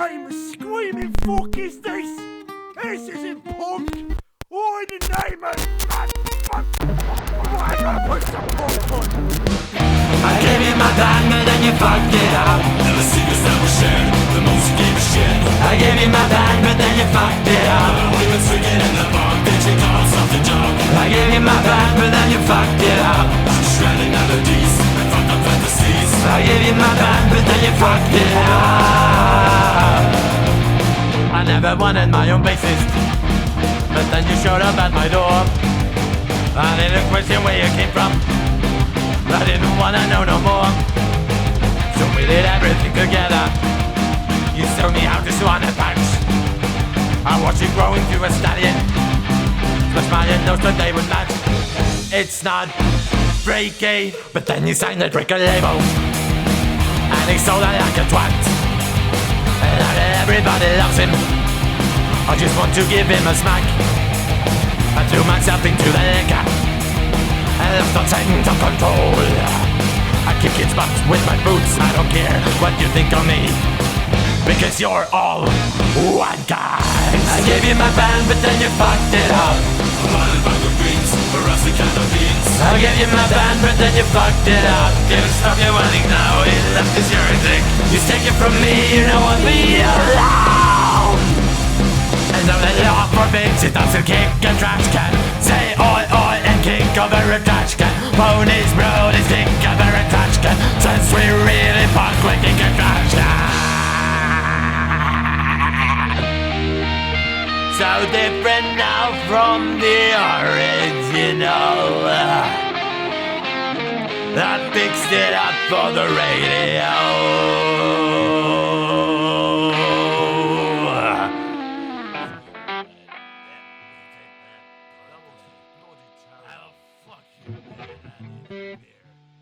name of screaming fuck is this? This isn't punk! Or in the name of... I gotta put some punk on. I gave you my band, but then you fucked it up. Never secrets that were shared, the most you gave a shit. I gave you my band, but then you fucked it up. We were swinging in the bar, bitch, you called something junk. I gave you my band, but then you fucked it up. Shredding melodies and fucked up fantasies. I gave you my band, but then you fucked it up. I never wanted my own bassist, but then you showed up at my door. I didn't question where you came from, I didn't wanna know no more. So we did everything together. You showed me how to sew on a patch. I watched you grow into a stallion. Smash my nose so they would match. It's not freaky, but then you signed the record label, and he sold it like a twat. And now that everybody loves him, I just want to give him a smack. I threw myself into the liquor and left on sense of control. I kick its butt with my boots, I don't care what you think of me, because you're all one guy. I gave you my band, but then you fucked it up. A violent bag of beans, a rusty can of beans. I gave you my band, but then you fucked it up. Can't stop you running now, it left is your dick. You take it from me, you don't want me alone. And now the law forbids it, doesn't kick a trash can. Say oi oi and kick over a trash can. Ponies, brodies, kick over a trash can. Since we really fuck, we kick a trash can. So different now from the original. I fixed it up for the radio. Oh, fuck you.